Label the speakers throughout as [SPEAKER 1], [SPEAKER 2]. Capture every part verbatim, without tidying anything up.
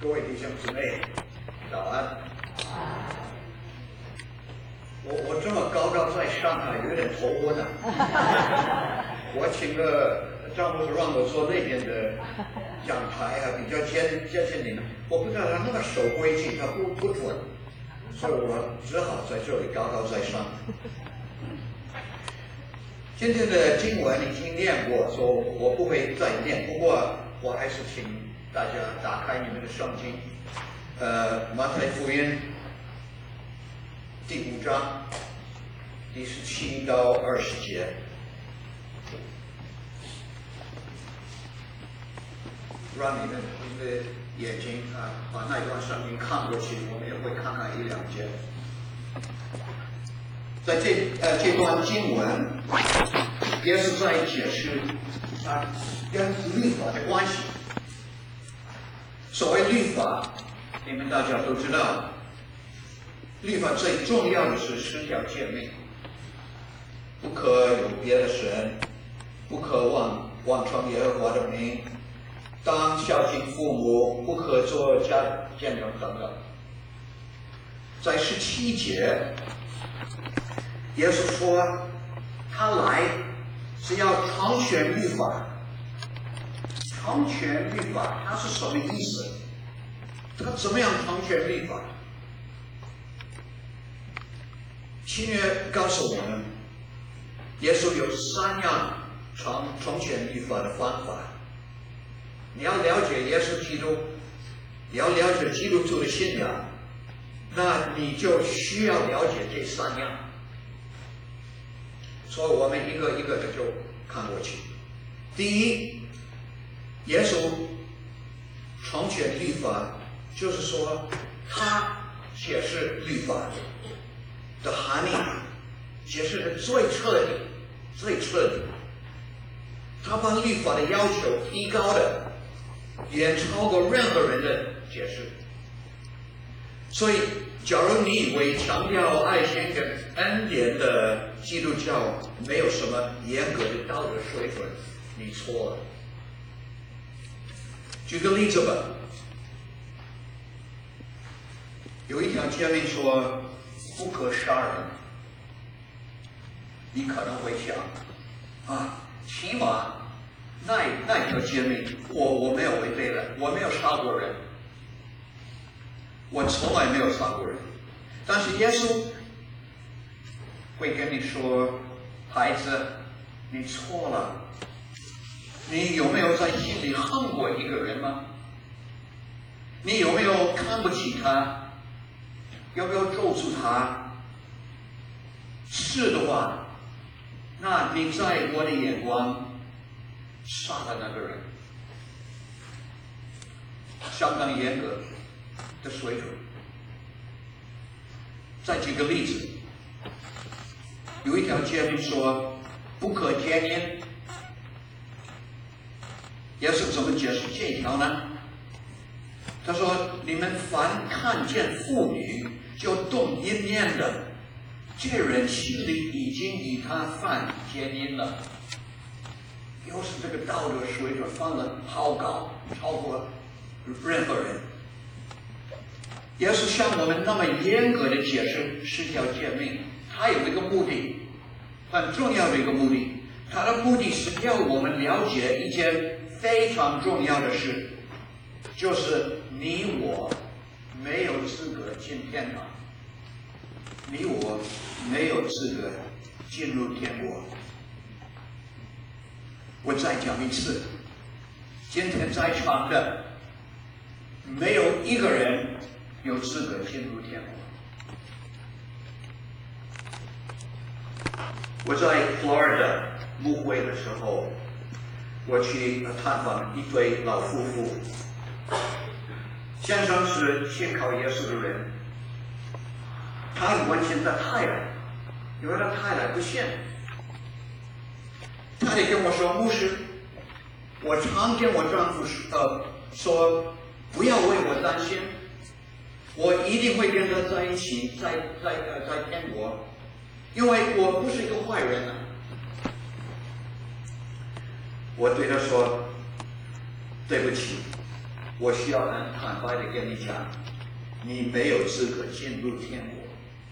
[SPEAKER 1] 各位弟兄姊妹，早安。我我这么高高在上啊，有点头昏啊。我请个张牧师让我坐那边的讲台啊，比较接接近你们。我不知道他那么守规矩，他不不准，所以我只好在这里高高在上。今天的经文已经念过，所以我不会再念。不过我还是请大家打开你们的圣经，呃，马太福音第五章第十七到二十节。让你们你的眼睛啊，把那段圣经看过去，我们也会看看一两节。在这呃这段经文，也是在解释啊跟律法的关系。所谓律法，你们大家都知道，律法最重要的是十条诫命：不可有别的神，不可妄妄称耶和华的名，当孝敬父母，不可作假见证等等。在十七节，耶稣说他来是要成全律法。成全律法，它是什么意思？他怎么样成全律法？新约告诉我们，耶稣有三样成成全律法的方法。你要了解耶稣基督，你要了解基督徒的信仰，那你就需要了解这三样。所以我们一个一个的就看过去。第一，耶稣成全律法，就是说他解释律法的含义，解释的最彻底、最彻底。他把律法的要求提高的远超过任何人的解释。所以，假如你以为强调爱心跟恩典的基督教没有什么严格的道德水准，你错了。举个例子吧，有一条诫命说不可杀人，你可能会想啊，起码那那条诫命我我没有违背了，我没有杀过人，我从来没有杀过人。但是耶稣会跟你说，孩子，你错了。你有没有在心里恨过一个人吗？你有没有看不起他？要不要咒诅他？是的话，那你在我的眼光杀了那个人，相当严格的水准。再举个例子，有一条诫命说不可奸淫。耶稣怎么解释这条呢？他说：“你们凡看见妇女就动淫念的，这人心里已经与他犯奸淫了。”又是这个道德水准放得好高，超过任何人。耶稣像我们那么严格的解释十条诫命，他有一个目的，很重要的一个目的。他的目的是要我们了解一件非常重要的事，就是你我没有资格进天堂，你我没有资格进入天国。我再讲一次，今天在场的没有一个人有资格进入天国。我在 Florida 牧会的时候，我去探访一对老夫妇，先生是信靠耶稣的人，他很关心他太太，因为他太太不信。太太跟我说：“牧师，我常跟我丈夫呃说，不要为我担心，我一定会跟他在一起，在在呃在天国，因为我不是一个坏人啊。”我对他说：“对不起， 我需要很坦白的跟你讲，你没有资格进入天国。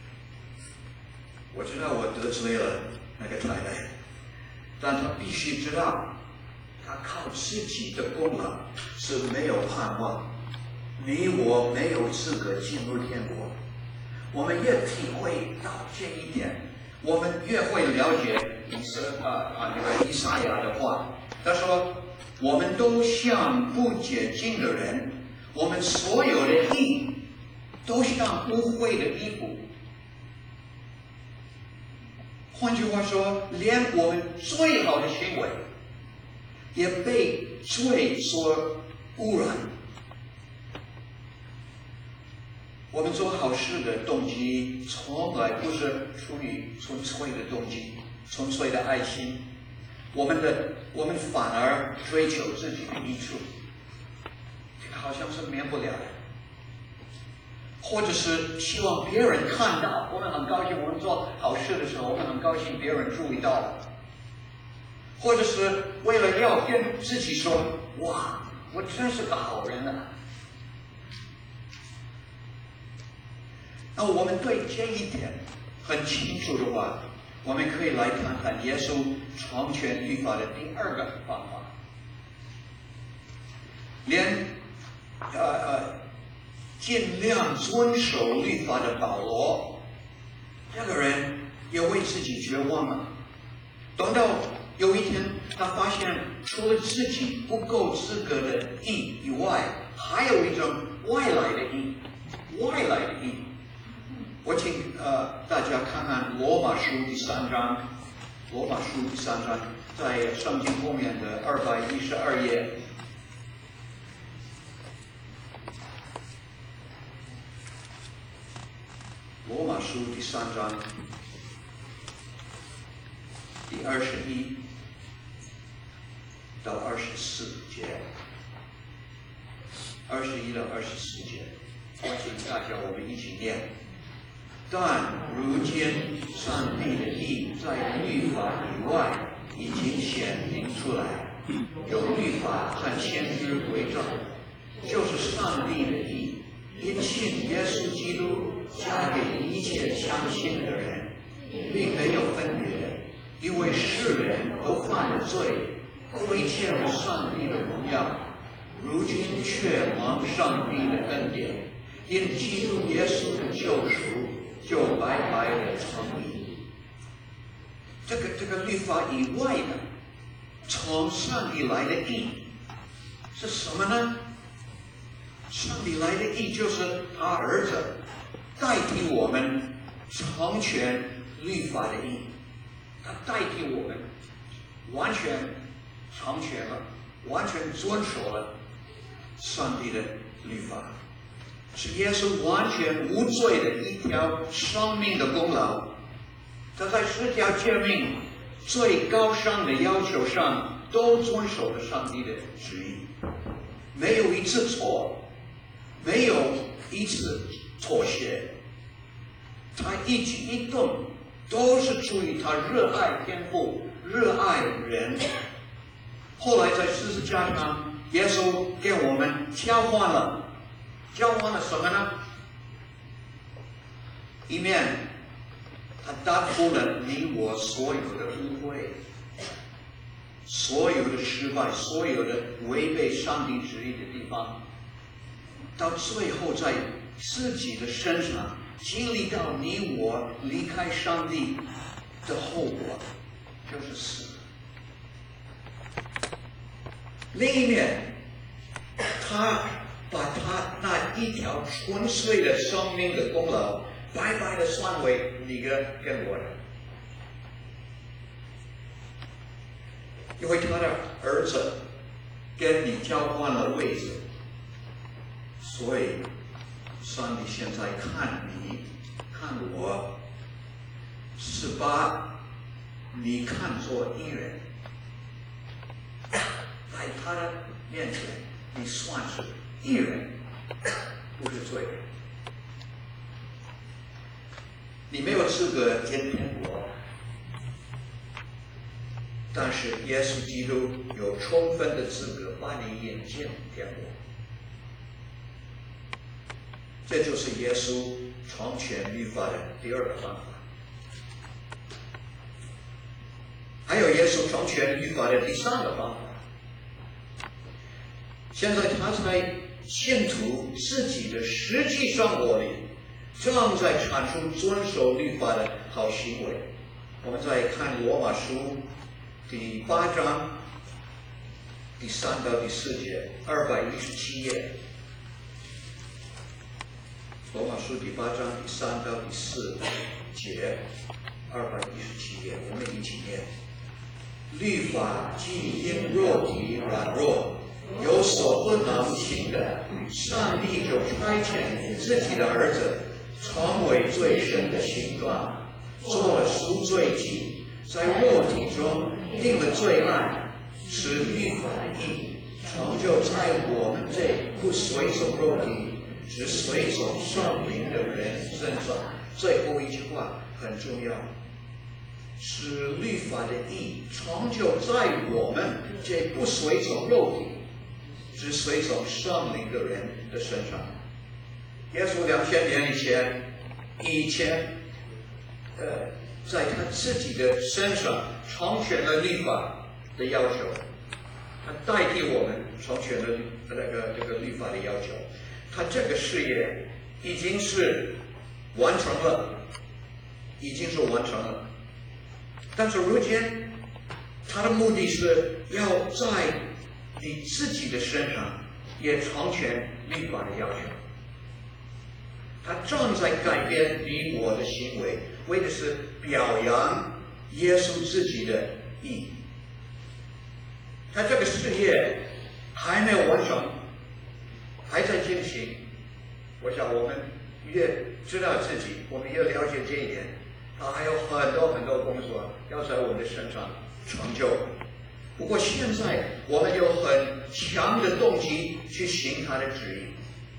[SPEAKER 1] 我知道我得罪了那个太太，但他必须知道，他靠自己的功劳是没有盼望。你我没有资格进入天国。我们越体会到这一点，我们越会了解以色啊啊那个以赛亚的话。他说：“我们都像不洁净的人，我们所有的义都像污秽的衣服。”换句话说，连我们最好的行为也被罪所污染。我们做好事的动机从来不是出于纯粹的动机、纯粹的爱心，我们的我们反而追求自己的益处，这个好像是免不了的。或者是希望别人看到，我们很高兴，我们做好事的时候，我们很高兴别人注意到了。或者是为了要跟自己说，哇，我真是个好人啊。那我们对这一点很清楚的话，我们可以来看看耶稣成全律法的第二个方法。连呃呃。尽量遵守律法的保罗，这个人也为自己绝望了。等到有一天，他发现除了自己不够资格的义以外，还有一种外来的义，外来的义。我请呃大家看看罗马书第三章，罗马书第三章在圣经后面的二百一十二页。罗马书第三章第二十一到二十四节，二十一到二十四节，我请大家我们一起念。但如今上帝的义在律法以外已经显明出来，有律法和先知为证，就是上帝的义，因信耶稣基督加给一切相信的人，并没有分别，因为世人都犯了罪，亏欠了上帝的荣耀，如今却蒙上帝的恩典，因基督耶稣的救赎，就白白的成义。这个这个律法以外的，从上帝来的义是什么呢？上帝来的义就是他儿子代替我们成全律法的义，他代替我们完全成全了，完全遵守了上帝的律法，是耶稣完全无罪的一条生命的功劳。他在十条诫命最高尚的要求上都遵守了上帝的旨意，没有一次错，没有一次妥协，他一举一动都是出于他热爱天父，热爱人。后来在十字架上，耶稣给我们交换了，交换了什么呢？一面他担负了你我所有的污秽，所有的失败，所有的违背上帝旨意的地方，到最后在自己的身上经历到你我离开上帝的后果，就是死。另一面，他把他那一条纯粹的生命的功劳白白的算为你跟跟我的，因为他的儿子跟你交换了位置，所以上帝现在看你看我，是把你看作义人，在他的面前你算是义人，不是罪人。你没有资格进天国，但是耶稣基督有充分的资格把你引进天国。 这就是耶稣成全律法的第二个方法。还有耶稣成全律法的第三个方法。现在他在信徒自己的实际生活里，正在阐述遵守律法的好行为。我们再看罗马书第八章第三到第四节，二百一十七页。罗马书第八章第三到第四节，二百一十七页，我们一起念。律法既因肉体软弱，有所不能行的，上帝就差遣自己的儿子，成为罪身的形状，做了赎罪祭，在肉体中定了罪案，使律法的义成就在我们这不随从肉体，只随从圣灵的人身上。最后一句话很重要，使律法的义成就在我们这不随从肉体，只随从圣灵的人的身上。耶稣两千年以前，以前，呃，在他自己的身上成全了律法的要求，他代替我们成全了那个这个律法的要求。他这个事业已经是完成了，已经是完成了。但是如今，他的目的是要在你自己的身上也成全律法的要求。他正在改变你我的行为，为的是表扬耶稣自己的义。他这个事业还没有完成，还在进行。我想我们越知道自己，我们越了解这一点，他还有很多很多工作要在我们的身上成就。不过现在我们有很强的动机去行他的旨意，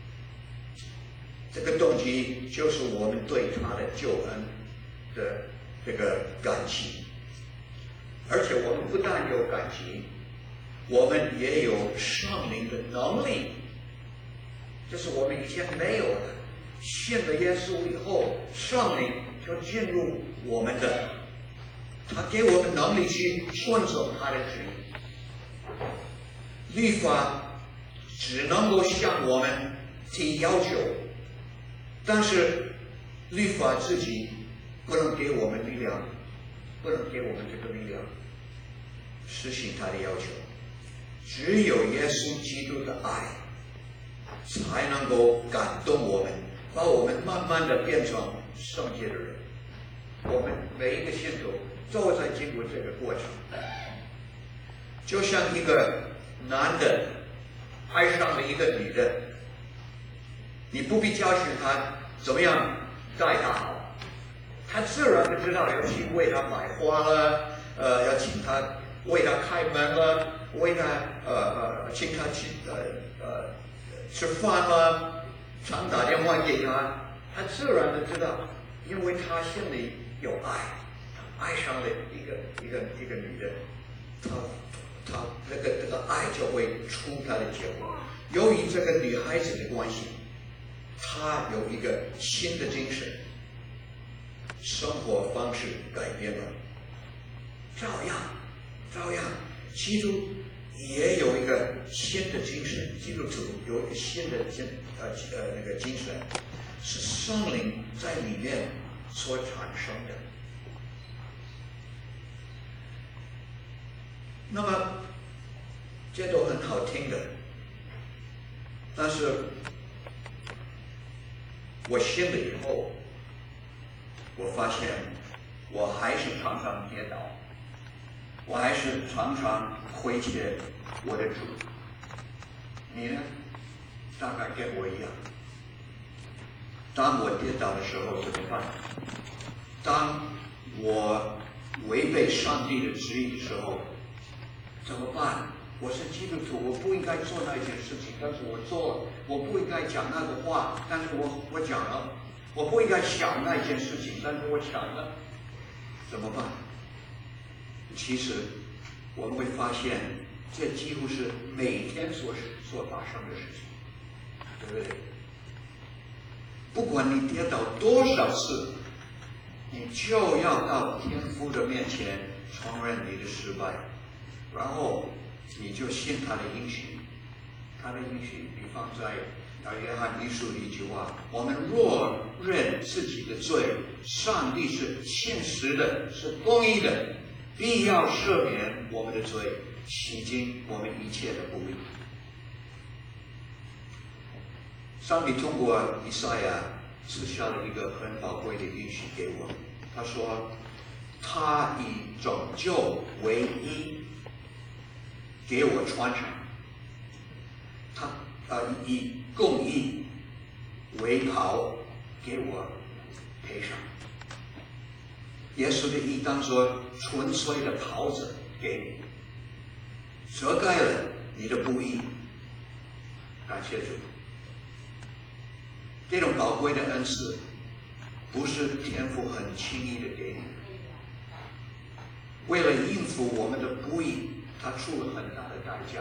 [SPEAKER 1] 这个动机就是我们对他的救恩的这个感激。而且我们不但有感激，我们也有圣灵的能力，这是我们以前没有的。信了耶稣以后，圣灵就进入我们的，他给我们能力去顺守他的旨意。律法只能够向我们提要求，但是律法自己不能给我们力量，不能给我们这个力量实行他的要求。只有耶稣基督的爱才能够感动我们，把我们慢慢的变成圣洁的人。我们每一个信徒都在经过这个过程，就像一个男的爱上了一个女的，你不必教训他怎么样待她好，他自然的知道要去为她买花了，呃，要请她为她开门了，为她呃呃请她去呃呃吃饭了，常打电话给她，他自然的知道，因为他心里有爱，爱上了一个一个一个女人，他他那个那个爱就会出他的结果。由于这个女孩子的关系，他有一个新的精神，生活方式改变了。照样，照样，基督也有一个新的精神，基督徒有一个新的精呃呃那个精神，是圣灵在里面所产生的。那么这都很好听的，但是我信了以后，我发现我还是常常跌倒，我还是常常亏欠我的主。你呢？大概跟我一样。当我跌倒的时候怎么办？当我违背上帝的旨意的时候怎么办？我是基督徒，我不应该做那件事情，但是我做了；我不应该讲那个话，但是我我讲了；我不应该想那件事情，但是我想了，怎么办？其实我们会发现，这几乎是每天所所发生的事情，对不对？ 不管你跌倒多少次，你就要到天父的面前承认你的失败，然后你就信他的应许。他的应许，比方在啊约翰一书的一句话：我们若认自己的罪，上帝是信实的，是公义的，必要赦免我们的罪，洗净我们一切的不义。上帝通过以赛亚赐下了一个很宝贵的应许给我，他说他以拯救为衣给我穿上，他呃以公义为袍给我配上。耶稣的义当作纯粹的袍子给你，遮盖了你的不义。感谢主，这种宝贵的恩赐不是天父很轻易的给你，为了应付我们的不义，他出了很大的代价。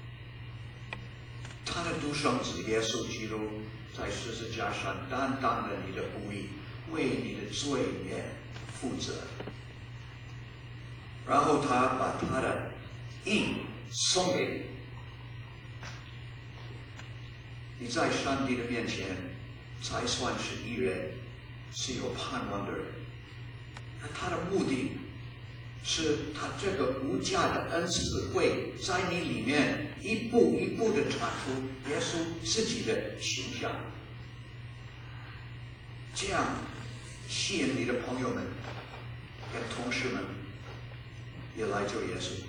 [SPEAKER 1] 他的独生子耶稣基督在十字架上担当了你的不义，为你的罪孽负责，然后他把他的义送给你。你在上帝的面前才算是义人，是有盼望的人。他的目的是他这个无价的恩赐会在你里面一步一步的产出耶稣自己的形象，这样吸引你的朋友们跟同事们也来救耶稣。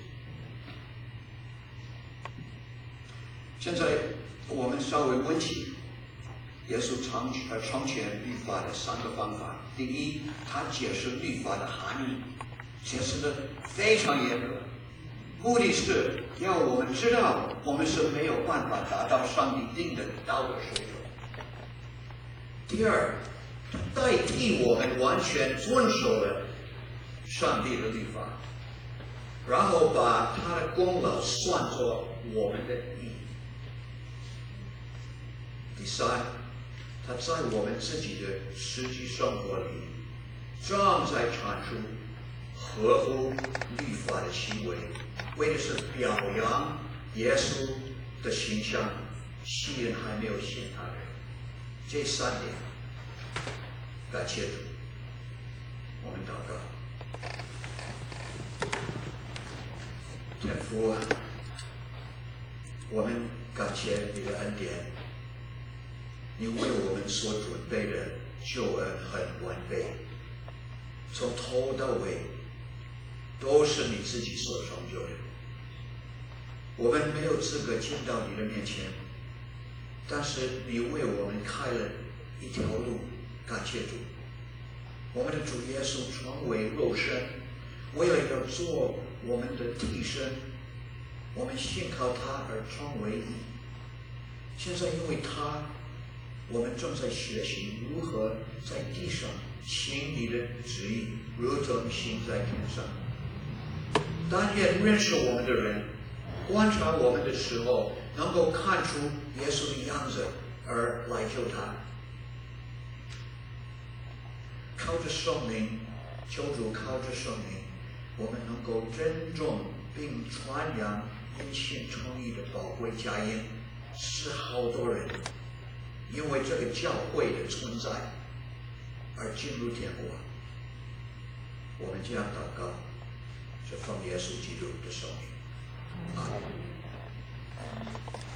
[SPEAKER 1] 现在我们稍微温习耶稣常呃常全律法的三个方法。第一，他解释律法的含义，解释的非常严格，目的是要我们知道我们是没有办法达到上帝定的道德水准。第二，代替我们完全遵守了上帝的律法，然后把他的功劳算作我们的义。第三，他在我们自己的实际生活里正在产出合乎律法的行为，为的是表扬耶稣的形象，吸引还没有信他的人。这三点，感谢主，我们祷告。天父，我们感谢你的恩典，你为我们所准备的救恩很完备，从头到尾都是你自己所成就的。我们没有资格进到你的面前，但是你为我们开了一条路，感谢主。我们的主耶稣成为肉身，为了要做我们的替身，我们信靠他而成为义。现在因为他，我们正在学习如何在地上行你的旨意，如同行在天上。但愿认识我们的人观察我们的时候，能够看出耶稣的样子而来救他。靠着圣灵，求主靠着圣灵，我们能够珍重并传扬因信称义的宝贵佳音，使好多人因为这个教会的存在而进入天国。我们这样祷告，是奉耶稣基督的圣名。阿门。